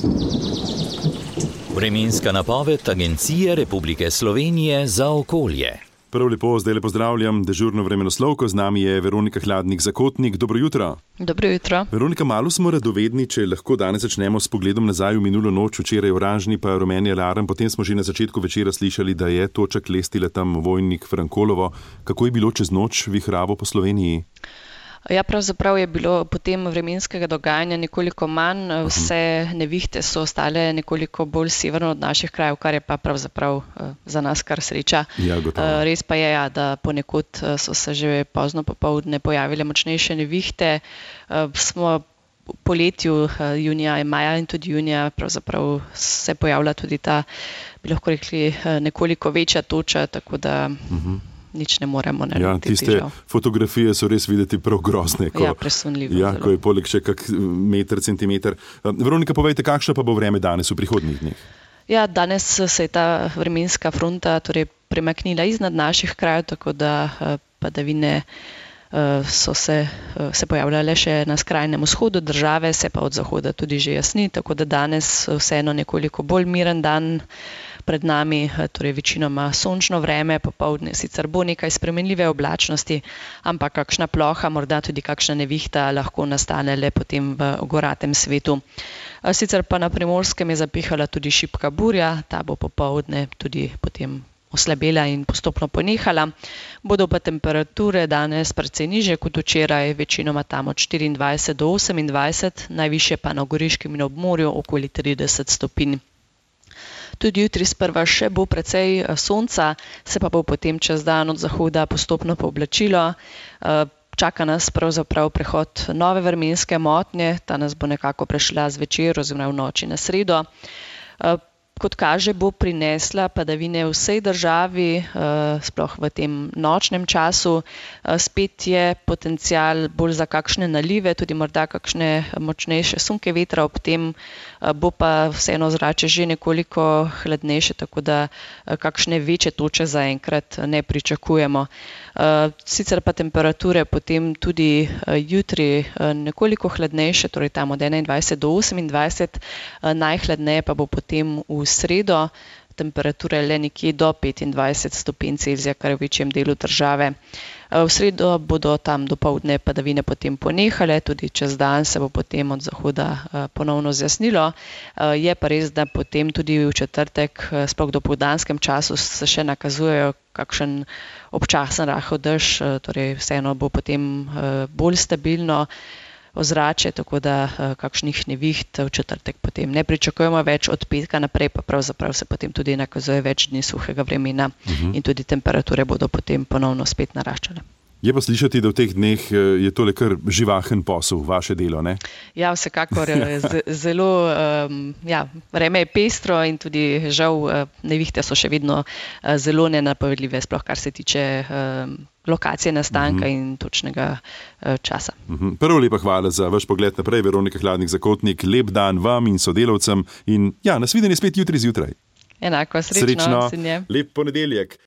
Vremenska napoved Agencije Republike Slovenije za okolje. Prav lepo, zdaj pozdravljam dežurno vremenoslovko, z nami je Veronika Hladnik-Zakotnik. Dobro jutro. Dobro jutro. Veronika, malo smo radovedni, če lahko danes začnemo s pogledom nazaj v minulo noč, včeraj oranžni pa rumeni alarm, potem smo že na začetku večera slišali, da je toča klestila tam Vojnik Frankolovo. Kako je bilo čez noč vihravo po Sloveniji? Ja, pravzaprav je bilo potem vremenskega dogajanja nekoliko manj, vse nevihte so ostale nekoliko bolj severno od naših krajev, kar je pa pravzaprav za nas kar sreča. Ja, res pa je, da ponekod so se že pozno popoldne pojavile močnejše nevihte. Smo v poletju junija in maja in tudi junija pravzaprav se pojavlja tudi ta, bi lahko rekli, nekoliko večja toča, tako da nič ne moremo narediti. Ja, tiste fotografije so res videti prav grozne. Presunljivo. Ja, ko je poleg še kak meter, centimeter. Veronika, povejte, kakšno pa bo vreme danes v prihodnjih dneh? Ja, danes se je ta vremenska fronta premaknila iznad naših krajev, tako da padavine so se pojavljale še na skrajnem vzhodu države, se pa od zahoda tudi že jasni, tako da danes vseeno nekoliko bolj miren dan pred nami, torej večinoma sončno vreme, popoldne sicer bo nekaj spremenljive oblačnosti, ampak kakšna ploha, morda tudi kakšna nevihta lahko nastane le potem v goratem svetu. Sicer pa na Primorskem je zapihala tudi šibka burja, ta bo popoldne tudi potem oslabela in postopno ponehala. Bodo pa temperature danes precej nižje kot včeraj, večinoma tam od 24 do 28, najvišje pa na Goriškem in ob morju okoli 30 stopinj. Tudi jutri sprva še bo precej sonca, se pa bo potem čez dan od zahoda postopno pooblačilo. Čaka nas pravzaprav prehod nove vremenske motnje, ta nas bo nekako prešla zvečer oziroma v noči na sredo. Kot kaže, bo prinesla padavine v vsej državi, sploh v tem nočnem času. Spet je potencial bolj za kakšne nalive, tudi morda kakšne močnejše sunke vetra, ob tem bo pa vseeno zrače že nekoliko hladnejše, tako da kakšne večje toče zaenkrat ne pričakujemo. Sicer pa temperature potem tudi jutri nekoliko hladnejše, torej tam od 21 do 28, najhladneje pa bo potem v sredo, temperature le nekje do 25 stopinj Celzija, kar je v večjem delu države. V sredo bodo tam dopoldne padavine potem ponehale, tudi čez dan se bo potem od zahoda ponovno zjasnilo. Je pa res, da potem tudi v četrtek, sploh v dopoldanskem času, se še nakazujejo kakšen občasen rahel dež, torej vseeno bo potem bolj stabilno ozračje, tako da kakšnih neviht v četrtek potem ne pričakujemo več, od petka naprej pa pravzaprav se potem tudi nakazuje več dni suhega vremena in tudi temperature bodo potem ponovno spet naraščale. Je pa slišati, da v teh dneh je tole kar živahen posel, vaše delo, ne? Ja, vsekakor zelo, vreme je pestro in tudi žal nevihte so še vedno zelo nenapovedljive, sploh kar se tiče lokacije nastanka in točnega časa. Prvo lepa hvala za vaš pogled naprej, Veronika Hladnik-Zakotnik. Lep dan vam in sodelavcem in nasvidenje spet jutri zjutraj. Enako, srečno. Lep ponedeljek.